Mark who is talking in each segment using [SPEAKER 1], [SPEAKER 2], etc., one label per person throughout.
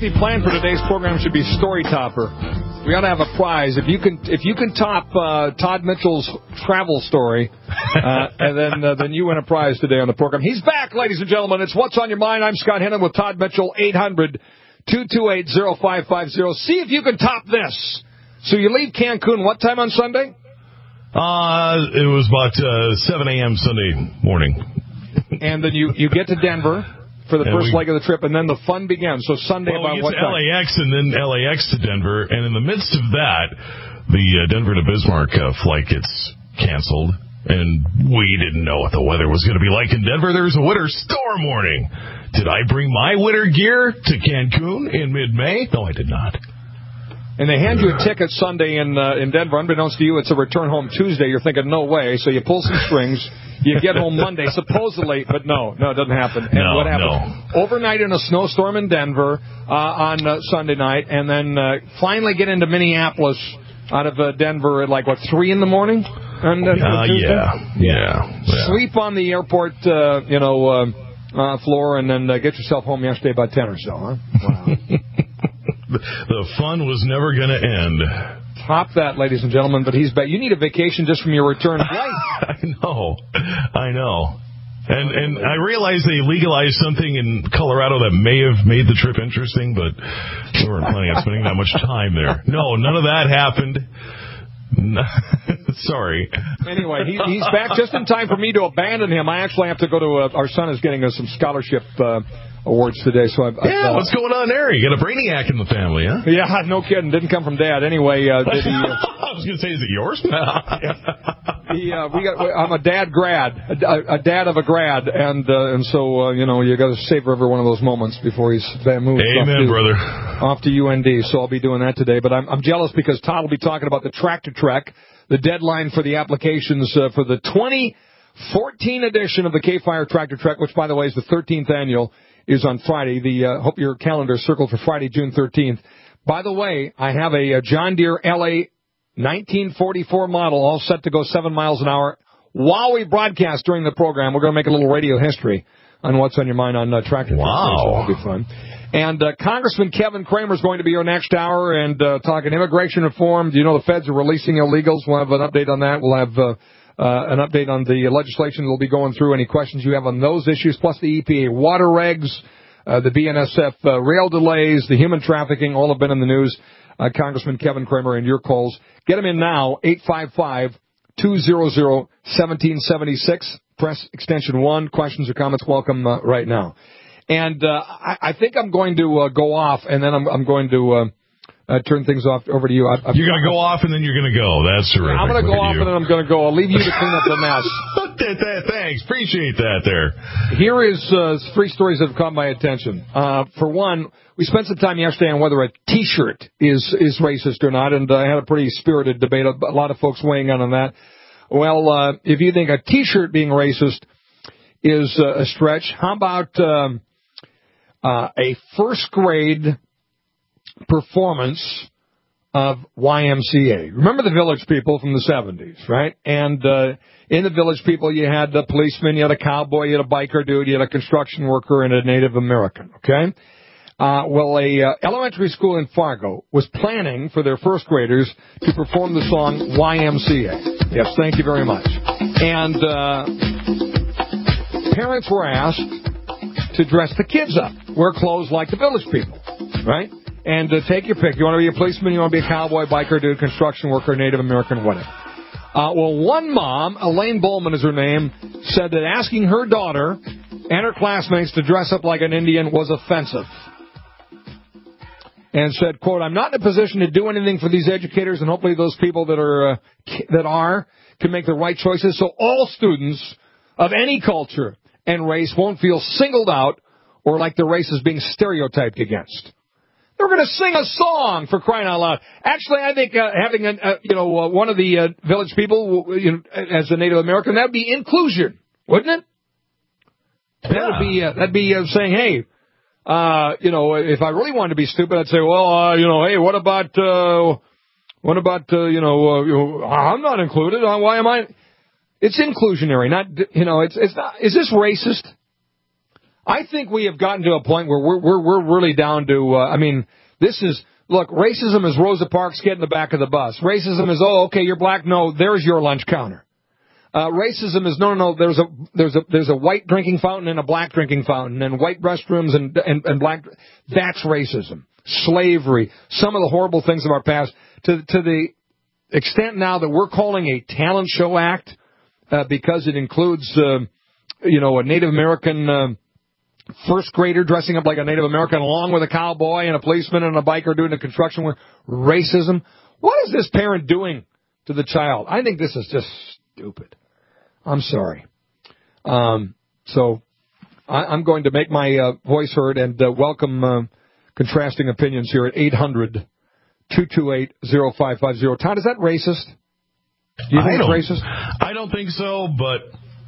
[SPEAKER 1] the plan for today's program should be Story Topper. We ought to have a prize. If you can top Todd Mitchell's travel story, and then you win a prize today on the program. He's back, ladies and gentlemen. It's What's on Your Mind. I'm Scott Hennon with Todd Mitchell, 800-228-0550. See if you can top this. So you leave Cancun what time on Sunday?
[SPEAKER 2] It was about 7 a.m. Sunday morning.
[SPEAKER 1] And then you get to Denver for the first leg of the trip, and then the fun begins. So Sunday about what time?
[SPEAKER 2] LAX and then LAX to Denver, and in the midst of that, the Denver to Bismarck flight gets canceled, and we didn't know what the weather was going to be like in Denver. There was a winter storm warning. Did I bring my winter gear to Cancun in mid-May? No, I did not.
[SPEAKER 1] And they hand you a ticket Sunday in Denver. Unbeknownst to you, it's a return home Tuesday. You're thinking, no way. So you pull some strings. You get home Monday, supposedly, but no, it doesn't happen. And what happens? No. Overnight in a snowstorm in Denver on Sunday night, and then finally get into Minneapolis out of Denver at 3 in the morning?
[SPEAKER 2] Yeah.
[SPEAKER 1] Sleep on the airport, floor, and then get yourself home yesterday about 10 or so, huh? Wow.
[SPEAKER 2] The fun was never going to end.
[SPEAKER 1] Top that, ladies and gentlemen, but he's back. You need a vacation just from your return flight.
[SPEAKER 2] I know. And I realize they legalized something in Colorado that may have made the trip interesting, but we weren't planning on spending that much time there. No, none of that happened. Sorry.
[SPEAKER 1] Anyway, he's back just in time for me to abandon him. I actually have to go to our son is getting us some scholarship awards today. So
[SPEAKER 2] what's going on there? You got a brainiac in the family, huh?
[SPEAKER 1] Yeah, no kidding. Didn't come from Dad. Anyway,
[SPEAKER 2] I was going to say, is it yours?
[SPEAKER 1] I'm a dad grad, a dad of a grad, and so you got to savor every one of those moments before he's moved.
[SPEAKER 2] Amen, brother.
[SPEAKER 1] Off to UND. So I'll be doing that today. But I'm jealous because Todd will be talking about the Tractor Trek. The deadline for the applications for the 2014 edition of the K-Fire Tractor Trek, which by the way is the 13th annual, is on Friday. Hope your calendar is circled for Friday, June 13th. By the way, I have a John Deere LA 1944 model all set to go 7 miles an hour. While we broadcast during the program, we're going to make a little radio history on What's on Your Mind on Tractor Trek.
[SPEAKER 2] Wow.
[SPEAKER 1] So it'll be fun. And Congressman Kevin Cramer is going to be here next hour and talking immigration reform. Do you know the feds are releasing illegals? We'll have an update on that. We'll have an update on the legislation that we'll be going through. Any questions you have on those issues, plus the EPA water regs, the BNSF rail delays, the human trafficking, all have been in the news. Congressman Kevin Cramer and your calls. Get them in now, 855-200-1776. Press extension 1. Questions or comments, welcome right now. And I think I'm going to go off, and then I'm going to turn things over to you.
[SPEAKER 2] You're going to go off, and then you're going to go. That's terrific.
[SPEAKER 1] I'm going to go off, and then I'm going to go. I'll leave you to clean up the mess.
[SPEAKER 2] Thanks. Appreciate that there.
[SPEAKER 1] Here is 3 stories that have caught my attention. For one, we spent some time yesterday on whether a T-shirt is racist or not, and I had a pretty spirited debate. A lot of folks weighing in on that. Well, if you think a T-shirt being racist is a stretch, how about a first grade performance of YMCA? Remember the Village People from the 70s, right? And in the Village People, you had a policeman, you had a cowboy, you had a biker dude, you had a construction worker, and a Native American, okay? Well, a elementary school in Fargo was planning for their first graders to perform the song YMCA. Yes, thank you very much. And parents were asked to dress the kids up, wear clothes like the Village People, right? And take your pick. You want to be a policeman, you want to be a cowboy, biker dude, construction worker, Native American, whatever. Well, one mom, Elaine Bowman is her name, said that asking her daughter and her classmates to dress up like an Indian was offensive. And said, quote, I'm not in a position to do anything for these educators, and hopefully those people that are can make the right choices, so all students of any culture and race won't feel singled out or like their race is being stereotyped against. They're going to sing a song, for crying out loud. Actually, I think having one of the Village People as a Native American, that would be inclusion, wouldn't it?
[SPEAKER 2] Yeah.
[SPEAKER 1] That'd be saying, hey, if I really wanted to be stupid, I'd say, well, hey, what about I'm not included. Why am I? It's inclusionary, not, it's not. Is this racist? I think we have gotten to a point where we're really down to, this is, look, racism is Rosa Parks get in the back of the bus. Racism is, okay, you're black, no, there's your lunch counter. Racism is, no, there's a white drinking fountain and a black drinking fountain and white restrooms and black, that's racism. Slavery, some of the horrible things of our past, to the extent now that we're calling a talent show act, because it includes, a Native American, first grader dressing up like a Native American along with a cowboy and a policeman and a biker doing the construction work. Racism. What is this parent doing to the child? I think this is just stupid. I'm sorry. So I'm going to make my voice heard and welcome contrasting opinions here at 800-228-0550. Todd, is that racist? Do you think it's racist?
[SPEAKER 2] I don't think so, but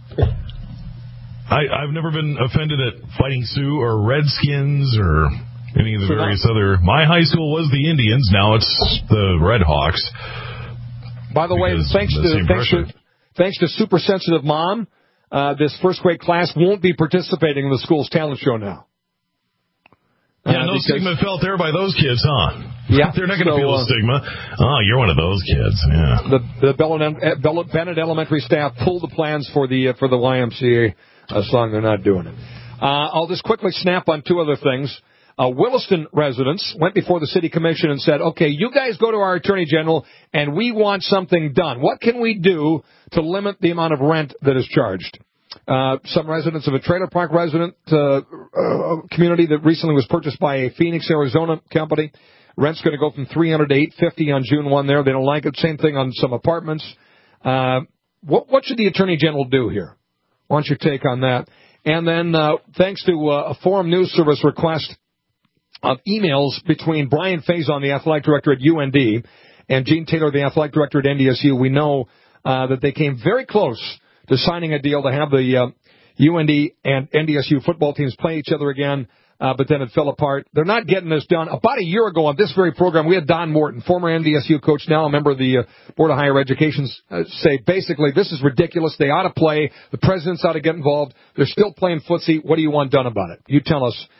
[SPEAKER 2] I've never been offended at Fighting Sioux or Redskins or any of the various other... My high school was the Indians. Now it's the Red Hawks.
[SPEAKER 1] By the way, thanks to super sensitive mom, this first grade class won't be participating in the school's talent show now.
[SPEAKER 2] Yeah, no stigma felt there by those kids, huh?
[SPEAKER 1] Yeah.
[SPEAKER 2] They're not going to feel a stigma. Oh, you're one of those kids, yeah.
[SPEAKER 1] The Bennett Elementary staff pulled the plans for the YMCA song. They're not doing it. I'll just quickly snap on two other things. Williston residents went before the city commission and said, okay, you guys go to our attorney general and we want something done. What can we do to limit the amount of rent that is charged? Some residents of a trailer park resident community that recently was purchased by a Phoenix, Arizona company. Rent's going to go from $300 to $850 on June 1 there. They don't like it. Same thing on some apartments. What should the attorney general do here? Why don't you take on that? And then thanks to a Forum News Service request of emails between Brian Faison, the athletic director at UND, and Gene Taylor, the athletic director at NDSU, we know that they came very close to signing a deal to have the UND and NDSU football teams play each other again, but then it fell apart. They're not getting this done. About a year ago on this very program, we had Don Morton, former NDSU coach, now a member of the Board of Higher Education, say basically this is ridiculous. They ought to play. The presidents ought to get involved. They're still playing footsie. What do you want done about it? You tell us.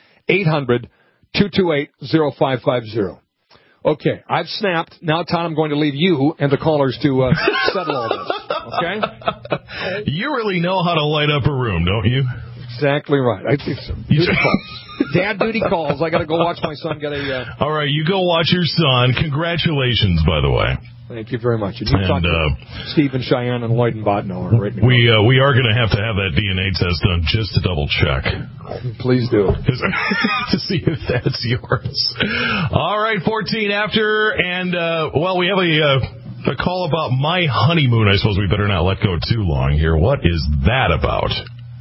[SPEAKER 1] 800-228-0550. Okay, I've snapped. Now, Todd, I'm going to leave you and the callers to settle all this. Okay?
[SPEAKER 2] You really know how to light up a room, don't you?
[SPEAKER 1] Exactly right. I think so. Duty calls. Dad duty calls. I got to go watch my son get a...
[SPEAKER 2] All right, you go watch your son. Congratulations, by the way.
[SPEAKER 1] Thank you very much. And you talk to Steve and Cheyenne and Lloyd and Botno. Right now.
[SPEAKER 2] We are going to have that DNA test done just to double check.
[SPEAKER 1] Please do.
[SPEAKER 2] To see if that's yours. All right, 14 after, and, we have a call about my honeymoon. I suppose we better not let go too long here. What is that about?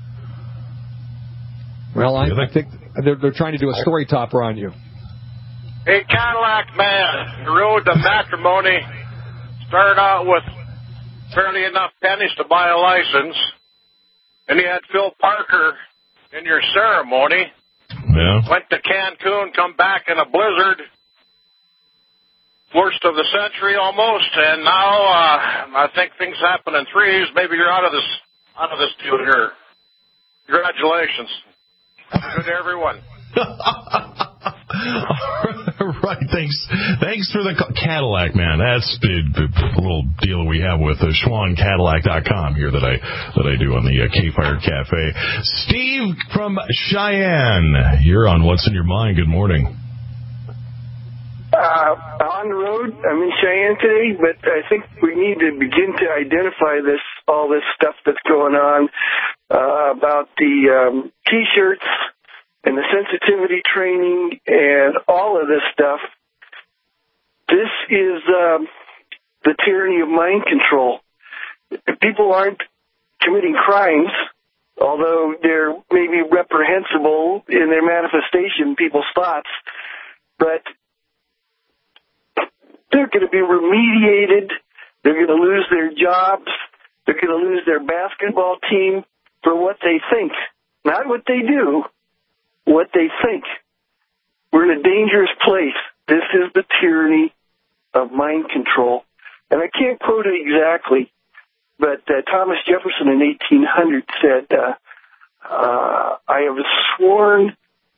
[SPEAKER 1] Well, I think they're trying to do a story topper on you.
[SPEAKER 3] Hey, Cadillac man, the road to matrimony started out with fairly enough pennies to buy a license, and you had Phil Parker in your ceremony.
[SPEAKER 2] Yeah.
[SPEAKER 3] Went to Cancun, come back in a blizzard, worst of the century almost, and now I think things happen in threes. Maybe you're out of this deal here. Congratulations. Have a good day, everyone.
[SPEAKER 2] Right, thanks for the Cadillac, man. That's the little deal we have with SchwannCadillac.com here that I do on the K-Fire Cafe. Steve from Cheyenne, you're on What's in Your Mind. Good morning.
[SPEAKER 4] On the road, I'm in Cheyenne today, but I think we need to begin to identify all this stuff that's going on about the T-shirts and the sensitivity training and all of this stuff. This is the tyranny of mind control. People aren't committing crimes, although they're maybe reprehensible in their manifestation, people's thoughts, but they're going to be remediated. They're going to lose their jobs. They're going to lose their basketball team for what they think, not what they do. What they think. We're in a dangerous place. This is the tyranny of mind control. And I can't quote it exactly, but Thomas Jefferson in 1800 said, I have sworn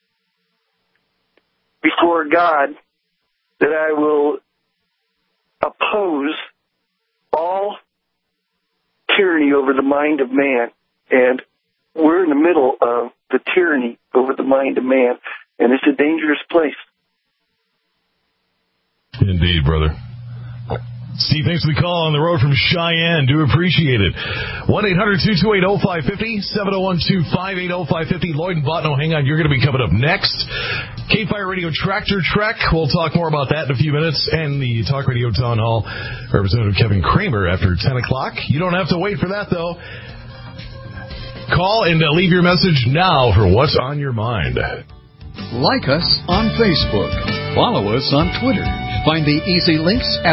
[SPEAKER 4] before God that I will oppose all tyranny over the mind of man. And we're in the middle of the tyranny over the mind of man, and it's a dangerous place.
[SPEAKER 2] Indeed, brother. Steve, thanks for the call on the road from Cheyenne. Do appreciate it. 1-800-228-0550, 701-258-0550. Lloyd and Botno, hang on. You're going to be coming up next. K-Fire Radio Tractor Trek. We'll talk more about that in a few minutes. And the Talk Radio Town Hall, Representative Kevin Kramer after 10 o'clock. You don't have to wait for that, though. Call and leave your message now for what's on your mind.
[SPEAKER 5] Like us on Facebook. Follow us on Twitter. Find the easy links at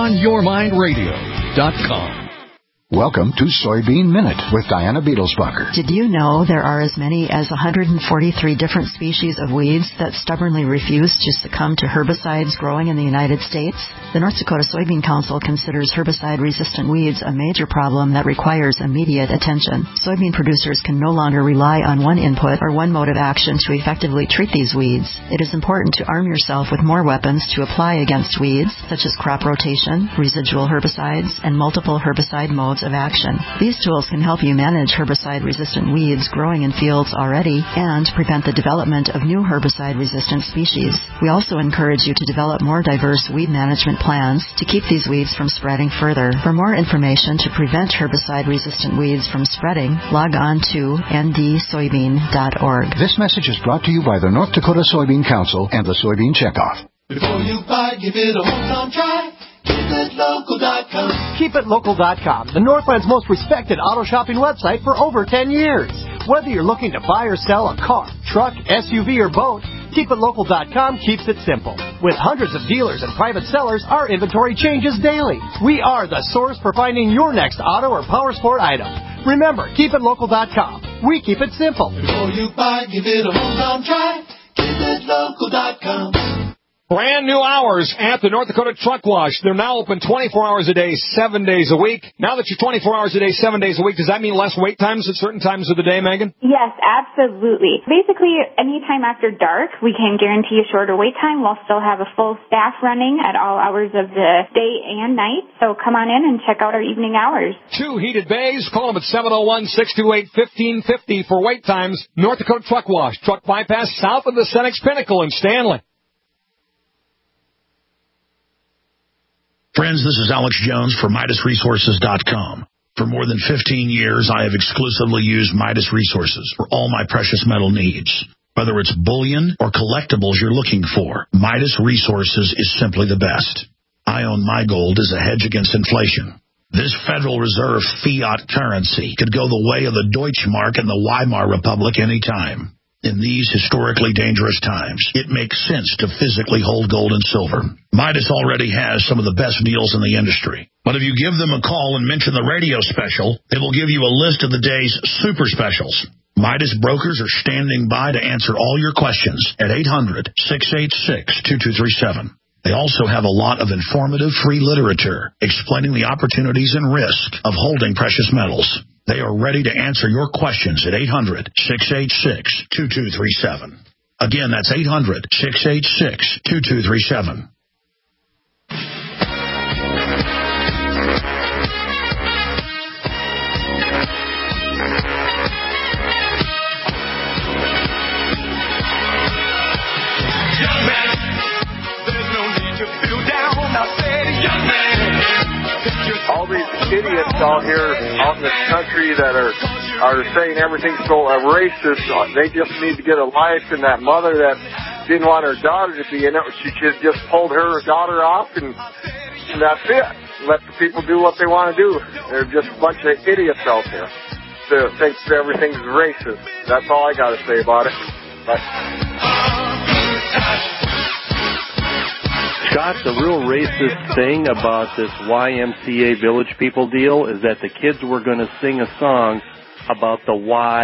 [SPEAKER 5] whatsonyourmindradio.com.
[SPEAKER 6] Welcome to Soybean Minute with Diana Beetlesbacher.
[SPEAKER 7] Did you know there are as many as 143 different species of weeds that stubbornly refuse to succumb to herbicides growing in the United States? The North Dakota Soybean Council considers herbicide-resistant weeds a major problem that requires immediate attention. Soybean producers can no longer rely on one input or one mode of action to effectively treat these weeds. It is important to arm yourself with more weapons to apply against weeds, such as crop rotation, residual herbicides, and multiple herbicide modes of action. These tools can help you manage herbicide-resistant weeds growing in fields already and prevent the development of new herbicide-resistant species. We also encourage you to develop more diverse weed management plans to keep these weeds from spreading further. For more information to prevent herbicide-resistant weeds from spreading, log on to ndsoybean.org.
[SPEAKER 6] This message is brought to you by the North Dakota Soybean Council and the Soybean Checkoff.
[SPEAKER 8] Before you buy, give it a home try. KeepItLocal.com.
[SPEAKER 9] KeepItLocal.com, the Northland's most respected auto shopping website for over 10 years. Whether you're looking to buy or sell a car, truck, SUV, or boat, KeepItLocal.com keeps it simple. With hundreds of dealers and private sellers, our inventory changes daily. We are the source for finding your next auto or power sport item. Remember, KeepItLocal.com. We keep it simple.
[SPEAKER 8] Before you buy, give it a home try. KeepItLocal.com.
[SPEAKER 1] Brand new hours at the North Dakota Truck Wash. They're now open 24 hours a day, 7 days a week. Now that you're 24 hours a day, 7 days a week, does that mean less wait times at certain times of the day, Megan?
[SPEAKER 10] Yes, absolutely. Basically, anytime after dark, we can guarantee a shorter wait time. We'll still have a full staff running at all hours of the day and night. So come on in and check out our evening hours.
[SPEAKER 1] 2 heated bays. Call them at 701-628-1550 for wait times. North Dakota Truck Wash. Truck bypass south of the Senex Pinnacle in Stanley.
[SPEAKER 11] Friends, this is Alex Jones for MidasResources.com. For more than 15 years, I have exclusively used Midas Resources for all my precious metal needs. Whether it's bullion or collectibles you're looking for, Midas Resources is simply the best. I own my gold as a hedge against inflation. This Federal Reserve fiat currency could go the way of the Deutschmark and the Weimar Republic any time. In these historically dangerous times, it makes sense to physically hold gold and silver. Midas already has some of the best deals in the industry. But if you give them a call and mention the radio special, they will give you a list of the day's super specials. Midas brokers are standing by to answer all your questions at 800-686-2237. They also have a lot of informative free literature explaining the opportunities and risk of holding precious metals. They are ready to answer your questions at 800-686-2237. Again, that's 800-686-2237.
[SPEAKER 3] All these idiots out here, out in this country that are saying everything's so racist, they just need to get a life. And that mother that didn't want her daughter to be in it, she should just pulled her daughter off, and that's it. Let the people do what they want to do. They're just a bunch of idiots out there that think that everything's racist. That's all I got to say about it. But
[SPEAKER 12] Scott, the real racist thing about this YMCA Village People deal is that the kids were going to sing a song about the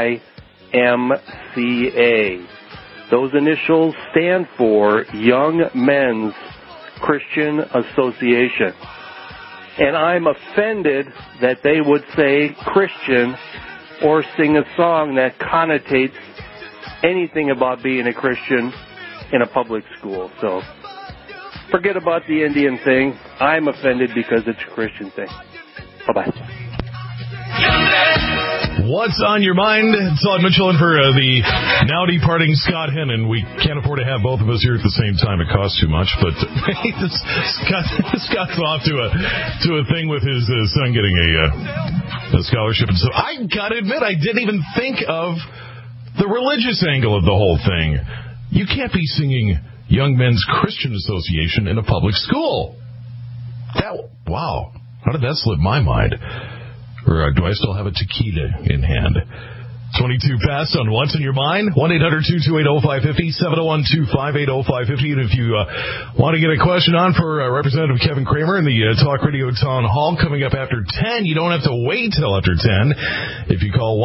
[SPEAKER 12] YMCA. Those initials stand for Young Men's Christian Association. And I'm offended that they would say Christian or sing a song that connotates anything about being a Christian in a public school. So forget about the Indian thing. I'm offended because it's a Christian thing. Bye-bye.
[SPEAKER 2] What's on your mind? Todd Mitchell in for the now departing Scott Hennon. We can't afford to have both of us here at the same time. It costs too much. But Scott's off to a thing with his son getting a scholarship. And so I got to admit, I didn't even think of the religious angle of the whole thing. You can't be singing Young Men's Christian Association in a public school. Wow. How did that slip my mind? Or do I still have a tequila in hand? 22 past on What's in Your Mind. 1-800-228-0550, 701-258-0550. And if you want to get a question on for Representative Kevin Cramer in the Talk Radio Town Hall coming up after 10, you don't have to wait till after 10. If you call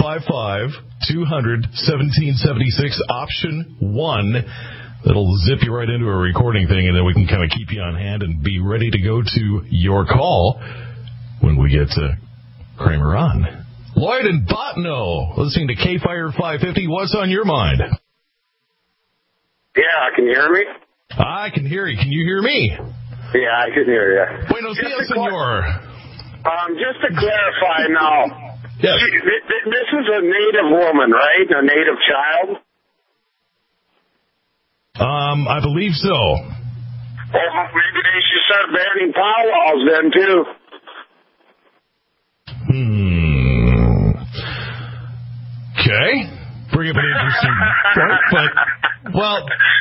[SPEAKER 2] 1-855-200-1776, option 1, it'll zip you right into a recording thing, and then we can kind of keep you on hand and be ready to go to your call when we get to Kramer on. Lloyd and Botno, listening to K-Fire 550. What's on your mind?
[SPEAKER 3] Yeah, can you hear me?
[SPEAKER 2] I can hear you. Can you hear me?
[SPEAKER 3] Yeah, I can hear you.
[SPEAKER 2] Buenos dias, senor.
[SPEAKER 3] Just to clarify now,
[SPEAKER 2] yes.
[SPEAKER 3] This is a native woman, right? A native child?
[SPEAKER 2] I believe so.
[SPEAKER 3] Well, maybe they should start banning powwows then, too.
[SPEAKER 2] Okay. Bring up an interesting point, but, well,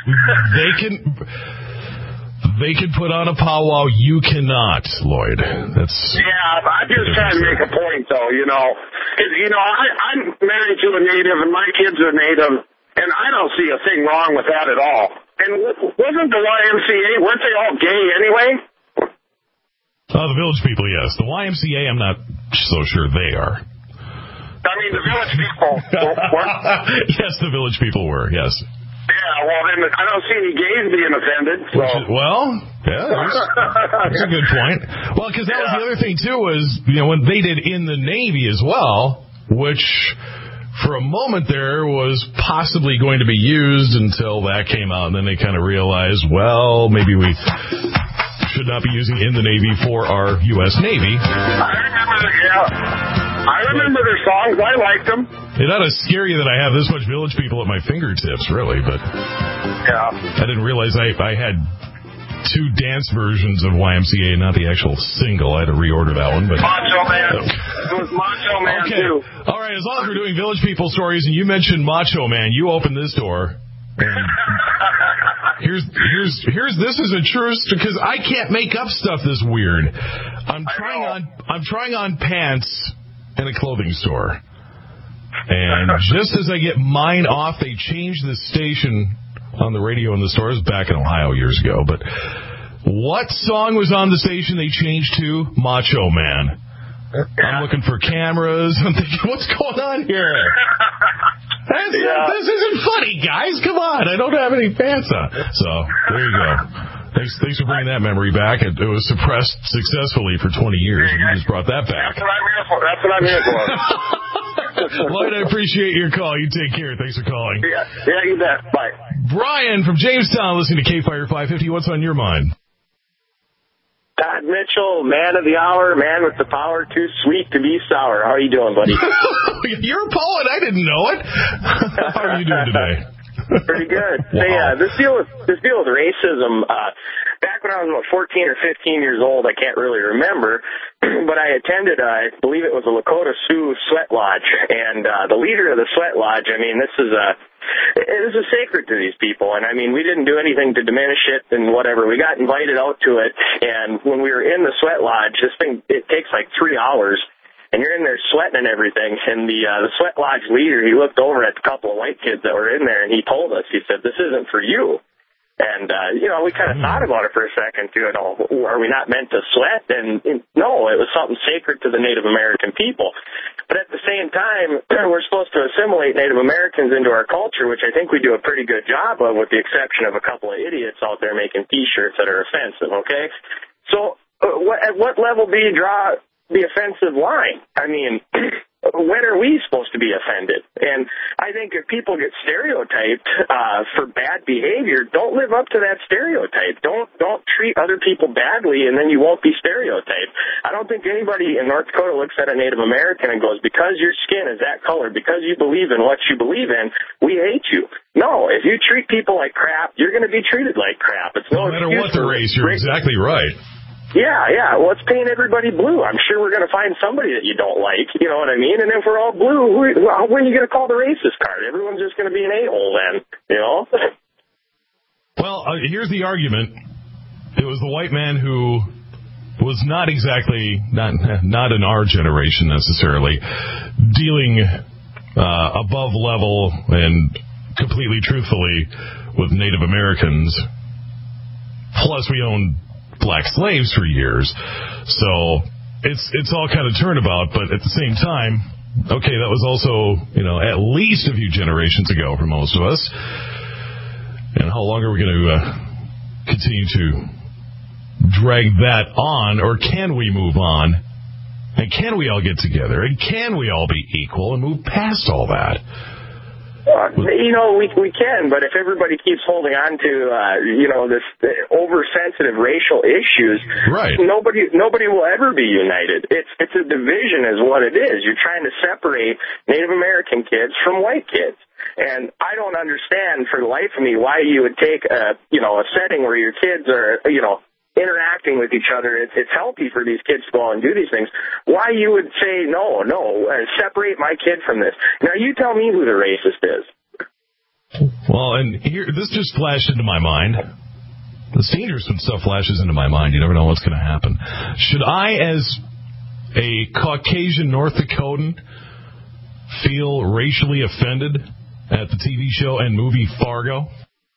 [SPEAKER 2] they can put on a powwow. You cannot, Lloyd. That's.
[SPEAKER 3] Yeah, I'm just trying to make a point, though, you know. Because, you know, I'm married to a native, and my kids are native, and I don't see a thing wrong with that at all. And wasn't the YMCA, weren't they all gay anyway?
[SPEAKER 2] The Village People, yes. The YMCA, I'm not so sure they are.
[SPEAKER 3] I mean, the Village People were.
[SPEAKER 2] Yes, the Village People were, yes.
[SPEAKER 3] Yeah, well, then I don't see any gays being offended. So.
[SPEAKER 2] That's a good point. Well, because that was the other thing, too, was, you know, when they did In the Navy as well, which for a moment there was possibly going to be used until that came out, and then they kind of realized, well, maybe we should not be using In the Navy for our U.S. Navy.
[SPEAKER 3] I remember their songs. I liked them.
[SPEAKER 2] It ought to scare you that I have this much Village People at my fingertips, really, but I didn't realize I had two dance versions of YMCA, not the actual single. I had to reorder that one. But
[SPEAKER 3] Macho Man. It was Macho Man, too.
[SPEAKER 2] All right, as long as we're doing Village People stories and you mentioned Macho Man, you open this door. And here's this is a truth, because I can't make up stuff this weird. I'm trying on pants in a clothing store, and just as I get mine off, they change the station on the radio in the stores back in Ohio years ago. But what song was on the station they changed to? Macho Man. I'm looking for cameras. I'm thinking, what's going on here? This isn't funny, guys. Come on. I don't have any pants on. So, there you go. Thanks for bringing that memory back. It was suppressed successfully for 20 years, and you just brought that back.
[SPEAKER 3] That's what I'm here for.
[SPEAKER 2] Lloyd, I appreciate your call. You take care. Thanks for calling.
[SPEAKER 3] Yeah, you bet. Bye.
[SPEAKER 2] Brian from Jamestown, listening to K-Fire 550. What's on your mind?
[SPEAKER 13] Todd Mitchell, man of the hour, man with the power, too sweet to be sour. How are you doing, buddy?
[SPEAKER 2] You're a poet. I didn't know it. How are you doing today?
[SPEAKER 13] Pretty good.
[SPEAKER 2] Wow.
[SPEAKER 13] This deal with racism, back when I was about 14 or 15 years old, I can't really remember, but I attended, I believe it was a Lakota Sioux sweat lodge, and the leader of the sweat lodge, I mean, this is a sacred to these people, and I mean, we didn't do anything to diminish it and whatever. We got invited out to it, and when we were in the sweat lodge, this thing, it takes like 3 hours, and you're in there sweating and everything, and the sweat lodge leader, he looked over at a couple of white kids that were in there, and he told us, he said, this isn't for you. And, we kind of thought about it for a second, too. Are we not meant to sweat? And no, it was something sacred to the Native American people. But at the same time, we're supposed to assimilate Native Americans into our culture, which I think we do a pretty good job of, with the exception of a couple of idiots out there making T-shirts that are offensive, okay? So at what level do you draw the offensive line? I mean, when are we supposed to be offended? And I think if people get stereotyped for bad behavior, don't live up to that stereotype. Don't treat other people badly, and then you won't be stereotyped. I don't think anybody in North Dakota looks at a Native American and goes, because your skin is that color, because you believe in what you believe in, we hate you. No, if you treat people like crap, you're going to be treated like crap. It's no
[SPEAKER 2] matter what the race, you're exactly right.
[SPEAKER 13] Yeah. Well, let's paint everybody blue. I'm sure we're going to find somebody that you don't like. You know what I mean? And if we're all blue, when are you going to call the racist card? Everyone's just going to be an a-hole then, you know?
[SPEAKER 2] Well, here's the argument. It was the white man who was not exactly, not in our generation necessarily, dealing above level and completely truthfully with Native Americans. Plus, we owned black slaves for years. So it's all kind of turnabout, but at the same time, okay, that was also, at least a few generations ago for most of us. And how long are we going to continue to drag that on, or can we move on? And can we all get together? And can we all be equal and move past all that?
[SPEAKER 13] We can, but if everybody keeps holding on to, this oversensitive racial issues,
[SPEAKER 2] right,
[SPEAKER 13] nobody will ever be united. It's a division is what it is. You're trying to separate Native American kids from white kids. And I don't understand for the life of me why you would take a setting where your kids are, interacting with each other. It's healthy for these kids to go out and do these things. Why you would say, no, separate my kid from this. Now, you tell me who the racist is.
[SPEAKER 2] Well, and here, this just flashed into my mind. It's dangerous when stuff flashes into my mind. You never know what's going to happen. Should I, as a Caucasian North Dakotan, feel racially offended at the TV show and movie Fargo?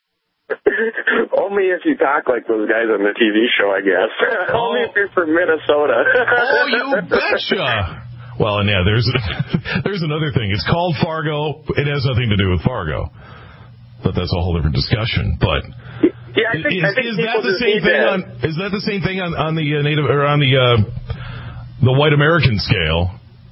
[SPEAKER 13] Only if you talk like those guys on the TV show, I guess. Only if you're from Minnesota.
[SPEAKER 2] Oh, you betcha! Well, and yeah, there's another thing. It's called Fargo. It has nothing to do with Fargo, but that's a whole different discussion. But
[SPEAKER 13] yeah, I think
[SPEAKER 2] is that the same thing? Is that the same thing on the Native or on the white American scale?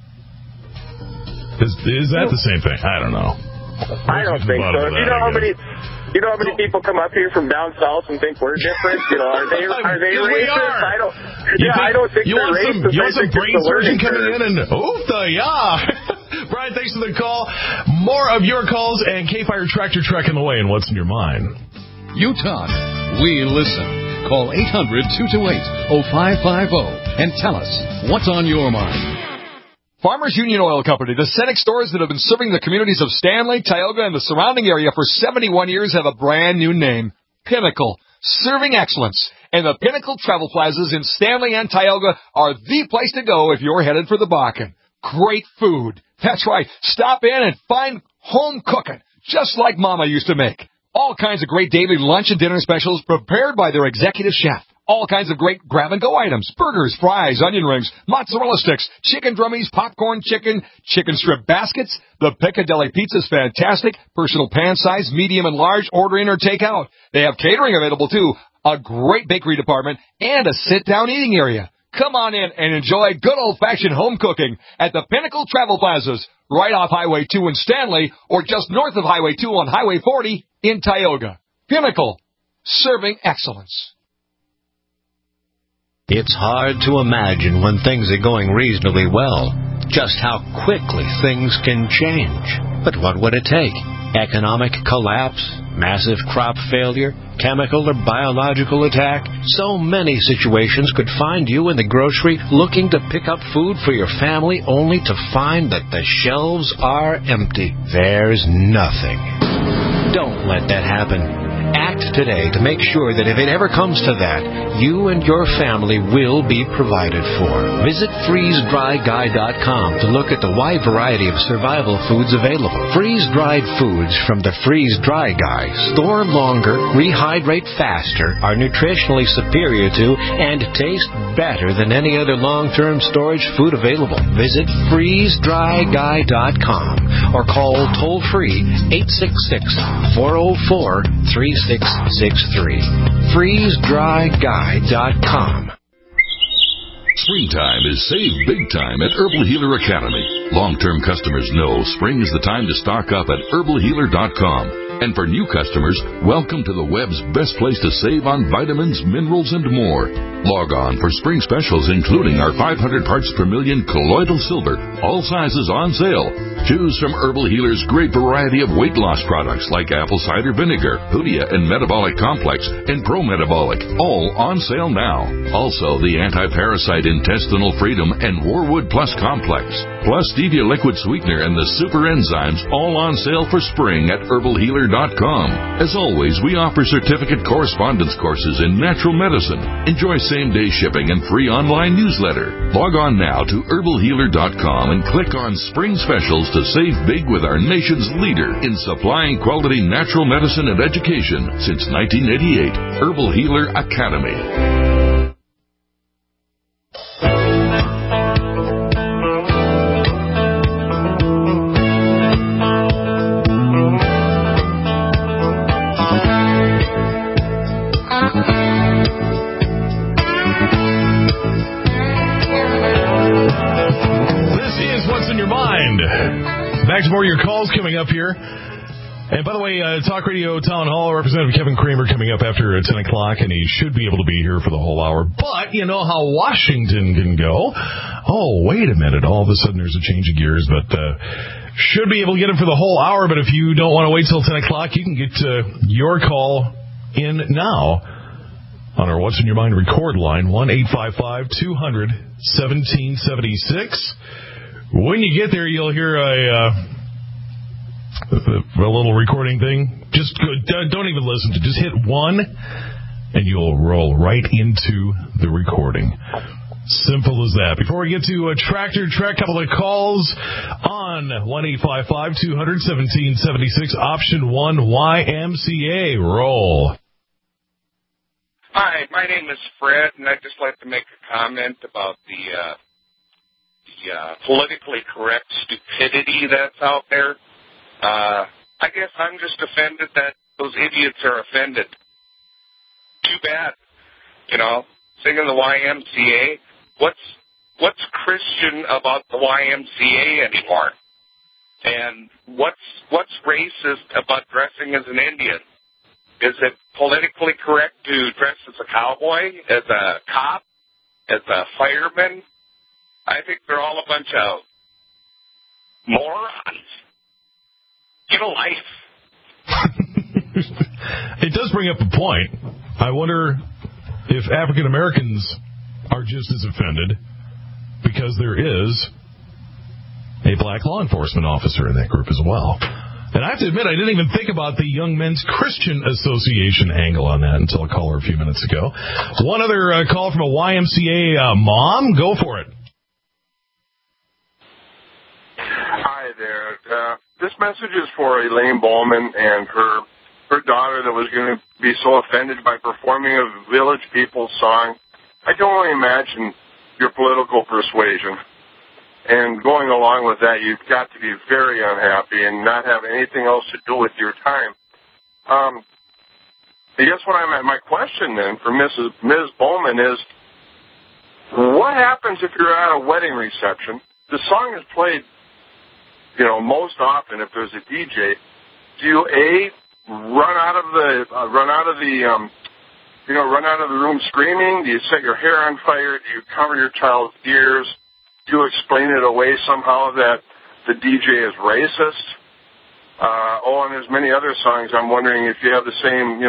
[SPEAKER 2] Is that the same thing? I don't know.
[SPEAKER 13] I don't think so. You know how many people come up here from down south and think we're different? Are they racist? I don't think they're racist.
[SPEAKER 2] You want some brain surgeon coming in and yeah. Brian, thanks for the call. More of your calls and K-Fire Tractor Trek in the way. And what's in your mind?
[SPEAKER 5] You talk, we listen. Call 800-228-0550 and tell us what's on your mind.
[SPEAKER 1] Farmers Union Oil Company, the Cenex stores that have been serving the communities of Stanley, Tioga, and the surrounding area for 71 years have a brand new name, Pinnacle, serving excellence. And the Pinnacle Travel Plazas in Stanley and Tioga are the place to go if you're headed for the Bakken. Great food. That's right. Stop in and find home cooking, just like Mama used to make. All kinds of great daily lunch and dinner specials prepared by their executive chef. All kinds of great grab-and-go items, burgers, fries, onion rings, mozzarella sticks, chicken drummies, popcorn chicken, chicken strip baskets. The Piccadilly Pizza's fantastic, personal pan size, medium and large, order in or take out. They have catering available too, a great bakery department, and a sit-down eating area. Come on in and enjoy good old-fashioned home cooking at the Pinnacle Travel Plazas, right off Highway 2 in Stanley, or just north of Highway 2 on Highway 40 in Tioga. Pinnacle, serving excellence.
[SPEAKER 14] It's hard to imagine when things are going reasonably well, just how quickly things can change. But what would it take? Economic collapse? Massive crop failure? Chemical or biological attack? So many situations could find you in the grocery looking to pick up food for your family only to find that the shelves are empty. There's nothing. Don't let that happen. Act today to make sure that if it ever comes to that, you and your family will be provided for. Visit freezedryguy.com to look at the wide variety of survival foods available. Freeze-dried foods from the Freeze Dry Guy store longer, rehydrate faster, are nutritionally superior to, and taste better than any other long-term storage food available. Visit freezedryguy.com or call toll-free 866-404-3663. FreezeDryGuy.com.
[SPEAKER 15] Springtime is save big time at Herbal Healer Academy. Long-term customers know spring is the time to stock up at herbalhealer.com. And for new customers, welcome to the web's best place to save on vitamins, minerals, and more. Log on for spring specials, including our 500 parts per million colloidal silver, all sizes on sale. Choose from Herbal Healer's great variety of weight loss products like apple cider vinegar, Hoodia and Metabolic Complex, and Pro Metabolic, all on sale now. Also, the anti-parasite intestinal freedom and Warwood Plus Complex, plus Stevia liquid sweetener and the super enzymes, all on sale for spring at herbalhealer.com. As always, we offer certificate correspondence courses in natural medicine. Enjoy same-day shipping and free online newsletter. Log on now to herbalhealer.com and click on Spring Specials to save big with our nation's leader in supplying quality natural medicine and education since 1988, Herbal Healer Academy.
[SPEAKER 2] Back to more of your calls coming up here. And by the way, Talk Radio Town Hall, Representative Kevin Kramer coming up after 10 o'clock, and he should be able to be here for the whole hour. But you know how Washington can go. Oh, wait a minute. All of a sudden there's a change of gears, but should be able to get him for the whole hour. But if you don't want to wait till 10 o'clock, you can get your call in now on our What's in Your Mind record line, 1-855-200-1776. When you get there, you'll hear a little recording thing. Just don't even listen to it. Just hit 1, and you'll roll right into the recording. Simple as that. Before we get to Tractor Trek, couple of calls on 1-855-200-1776. Option 1, YMCA. Roll.
[SPEAKER 16] Hi, my name is Fred, and I'd just like to make a comment about the politically correct stupidity that's out there. I guess I'm just offended that those idiots are offended. Too bad. You know, singing the YMCA. What's Christian about the YMCA anymore? And what's racist about dressing as an Indian? Is it politically correct to dress as a cowboy, as a cop, as a fireman? I think they're all a bunch of morons. Get a life.
[SPEAKER 2] It does bring up a point. I wonder if African Americans are just as offended because there is a black law enforcement officer in that group as well. And I have to admit, I didn't even think about the Young Men's Christian Association angle on that until a caller a few minutes ago. One other call from a YMCA mom. Go for it.
[SPEAKER 17] Hi there. This message is for Elaine Bowman and her daughter that was going to be so offended by performing a Village People song. I can only imagine your political persuasion. And going along with that, you've got to be very unhappy and not have anything else to do with your time. I guess what I'm at, my question then for Ms. Bowman is, what happens if you're at a wedding reception? The song is played, most often if there's a DJ. Do you run out of the room screaming? Do you set your hair on fire? Do you cover your child's ears? Do you explain it away somehow that the DJ is racist? And there's many other songs I'm wondering if you have the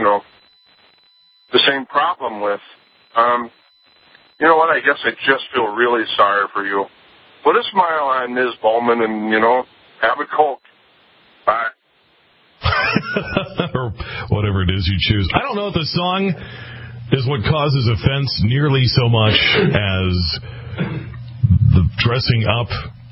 [SPEAKER 17] same problem with. You know what? I guess I just feel really sorry for you. Put a smile on Ms. Bowman and, have a Coke. Bye.
[SPEAKER 2] Or whatever it is you choose. I don't know if the song is what causes offense nearly so much as the dressing up.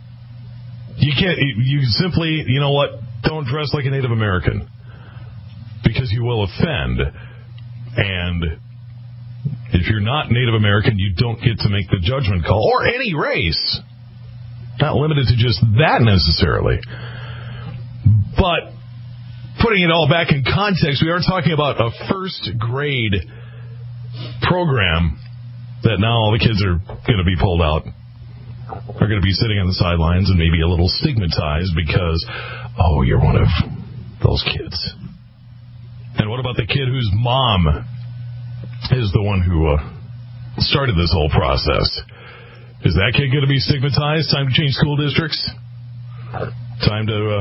[SPEAKER 2] You simply, don't dress like a Native American because you will offend. And if you're not Native American, you don't get to make the judgment call, or any race. Not limited to just that necessarily. But putting it all back in context, we are talking about a first grade program that now all the kids are going to be pulled out, are going to be sitting on the sidelines and maybe a little stigmatized because, oh, you're one of those kids. And what about the kid whose mom is the one who started this whole process? Is that kid going to be stigmatized? Time to change school districts? Time to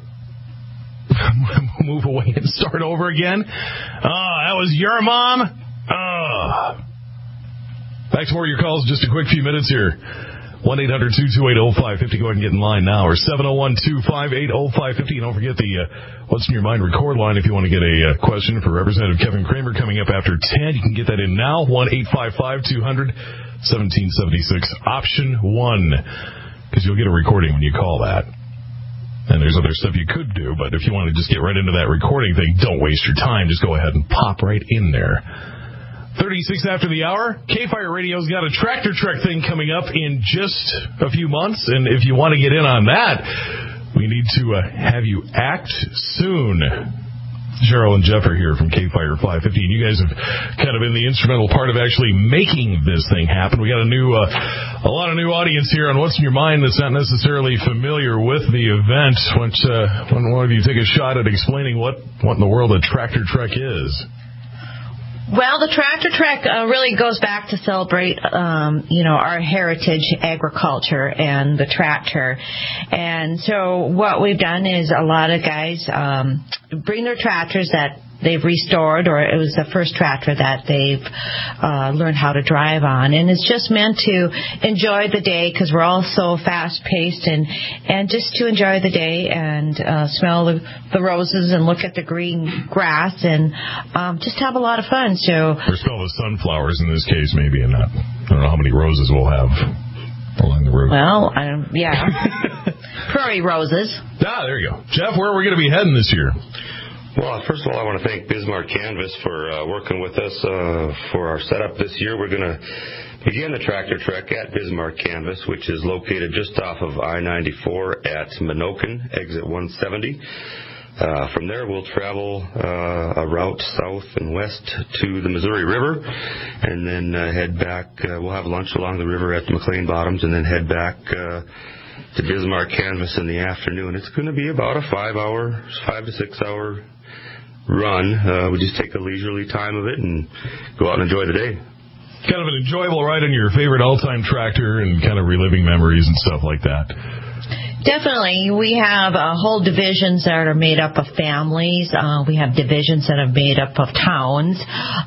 [SPEAKER 2] move away and start over again? Oh, that was your mom? Oh. Back to more of your calls in just a quick few minutes here. 1-800-228-0550. Go ahead and get in line now. Or 701-258-0550. And don't forget the What's in Your Mind record line if you want to get a question for Representative Kevin Cramer coming up after 10. You can get that in now. 1-855-200-1776. Option 1. Because you'll get a recording when you call that. And there's other stuff you could do, but if you want to just get right into that recording thing, don't waste your time. Just go ahead and pop right in there. 36 after the hour, K-Fire Radio's got a tractor trek thing coming up in just a few months, and if you want to get in on that, we need to have you act soon. Cheryl and Jeff are here from K-Fire 550, and you guys have kind of been the instrumental part of actually making this thing happen. We got a lot of new audience here on What's in Your Mind that's not necessarily familiar with the event. Why don't one of you take a shot at explaining what in the world a tractor trek is?
[SPEAKER 18] Well, the tractor trek really goes back to celebrate, our heritage agriculture and the tractor. And so what we've done is a lot of guys bring their tractors that they've restored, or it was the first tractor that they've learned how to drive on. And it's just meant to enjoy the day because we're all so fast-paced and just to enjoy the day and smell the roses and look at the green grass and just have a lot of fun. So
[SPEAKER 2] or smell the sunflowers in this case, maybe, and I don't know how many roses we'll have along the road.
[SPEAKER 18] Well, yeah. Prairie roses.
[SPEAKER 2] Ah, there you go. Jeff, where are we going to be heading this year?
[SPEAKER 19] Well, first of all, I want to thank Bismarck Canvas for working with us for our setup this year. We're going to begin the tractor trek at Bismarck Canvas, which is located just off of I-94 at Menoken, exit 170. From there, we'll travel a route south and west to the Missouri River, and then head back. We'll have lunch along the river at the McLean Bottoms, and then head back to Bismarck Canvas in the afternoon. It's going to be about a 5 to 6 hour run. We just take a leisurely time of it and go out and enjoy the day.
[SPEAKER 2] Kind of an enjoyable ride on your favorite all-time tractor and kind of reliving memories and stuff like that.
[SPEAKER 18] Definitely. We have whole divisions that are made up of families. We have divisions that are made up of towns.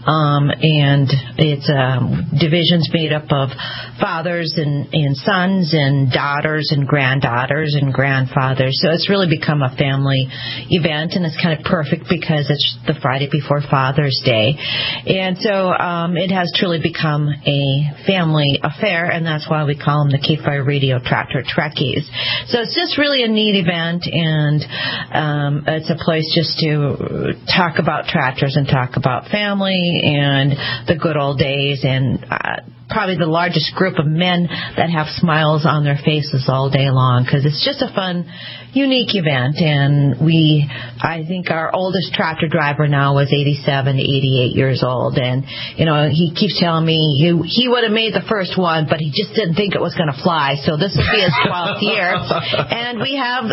[SPEAKER 18] And it's divisions made up of fathers and sons and daughters and granddaughters and grandfathers. So it's really become a family event, and it's kind of perfect because it's the Friday before Father's Day. And so it has truly become a family affair, and that's why we call them the K-Fire Radio Tractor Trekkies. So it's just really a neat event, and it's a place just to talk about tractors and talk about family and the good old days, and probably the largest group of men that have smiles on their faces all day long, because it's just a fun, unique event. And I think our oldest tractor driver now was 87 to 88 years old, and he keeps telling me he would have made the first one, but he just didn't think it was going to fly. So this will be his 12th year, and we have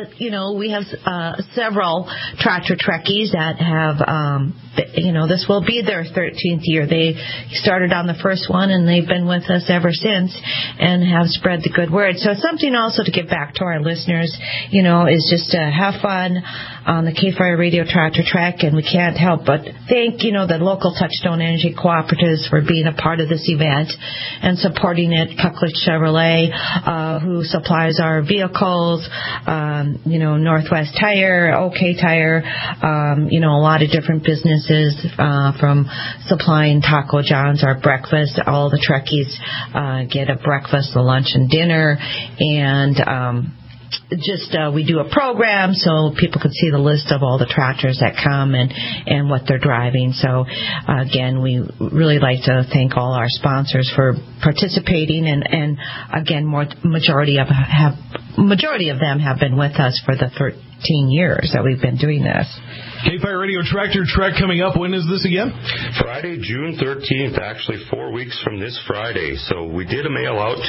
[SPEAKER 18] several tractor trekkies that have this will be their 13th year. They started on the first one, and they've been with us ever since and have spread the good word. So it's something also to give back to our listeners, is just to have fun on the K-Fire Radio Tractor Trek. And we can't help but thank, the local Touchstone Energy Cooperatives for being a part of this event and supporting it. Cucklick Chevrolet, who supplies our vehicles, Northwest Tire, OK Tire, a lot of different businesses from supplying Taco John's, our breakfast. All the Trekkies get a breakfast, a lunch, and dinner. And we do a program so people can see the list of all the tractors that come and what they're driving. So, again, we really like to thank all our sponsors for participating. And again, majority of them have been with us for the years that we've been doing this.
[SPEAKER 2] K-Fire Radio Tractor Trek coming up. When is this again?
[SPEAKER 19] Friday, June 13th, actually 4 weeks from this Friday. So we did a mail out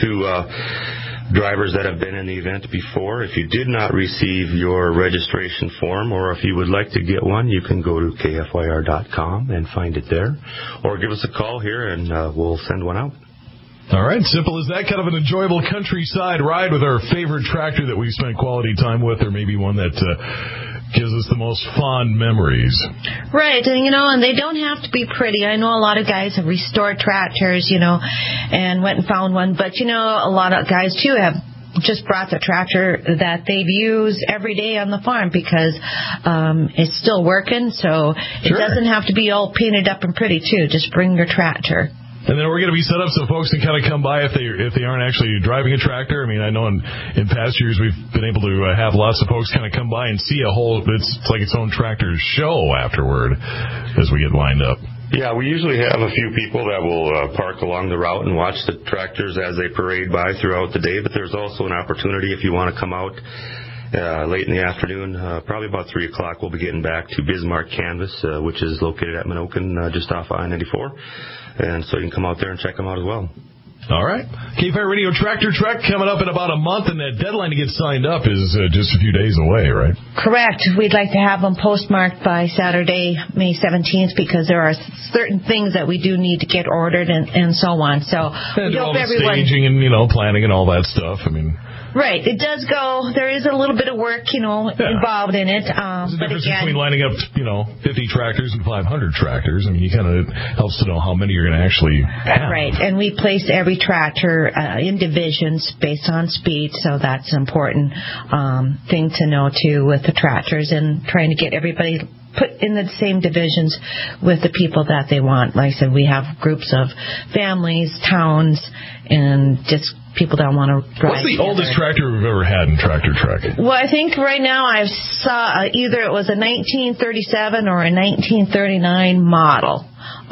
[SPEAKER 19] to drivers that have been in the event before. If you did not receive your registration form, or if you would like to get one, you can go to kfyr.com and find it there. Or give us a call here, and we'll send one out.
[SPEAKER 2] All right, simple as that. Kind of an enjoyable countryside ride with our favorite tractor that we've spent quality time with, or maybe one that gives us the most fond memories.
[SPEAKER 18] Right, and they don't have to be pretty. I know a lot of guys have restored tractors, and went and found one. But, a lot of guys, too, have just brought the tractor that they've used every day on the farm because it's still working. So it doesn't have to be all painted up and pretty, too. Just bring your tractor.
[SPEAKER 2] And then we're going to be set up so folks can kind of come by if they aren't actually driving a tractor. I mean, I know in past years we've been able to have lots of folks kind of come by and see it's like its own tractor show afterward as we get lined up.
[SPEAKER 19] Yeah, we usually have a few people that will park along the route and watch the tractors as they parade by throughout the day. But there's also an opportunity if you want to come out late in the afternoon, probably about 3 o'clock, we'll be getting back to Bismarck Canvas, which is located at Minokan, just off I-94. And so you can come out there and check them out as well.
[SPEAKER 2] All right. K-Fire Radio Tractor Trek coming up in about a month, and that deadline to get signed up is just a few days away, right?
[SPEAKER 18] Correct. We'd like to have them postmarked by Saturday, May 17th, because there are certain things that we do need to get ordered and so on. So we hope everyone...
[SPEAKER 2] staging and, planning and all that stuff. I mean...
[SPEAKER 18] Right. It does go. There is a little bit of work, involved in it.
[SPEAKER 2] There's a difference between lining up, 50 tractors and 500 tractors. I mean, you kind of helps to know how many you're going to actually have.
[SPEAKER 18] Right. And we place every tractor in divisions based on speed, so that's an important thing to know, too, with the tractors and trying to get everybody put in the same divisions with the people that they want. Like I said, we have groups of families, towns, and just people that want to drive.
[SPEAKER 2] What's the oldest tractor we've ever had in Tractor Trek?
[SPEAKER 18] Well, I think right now I saw either it was a 1937 or a 1939 model.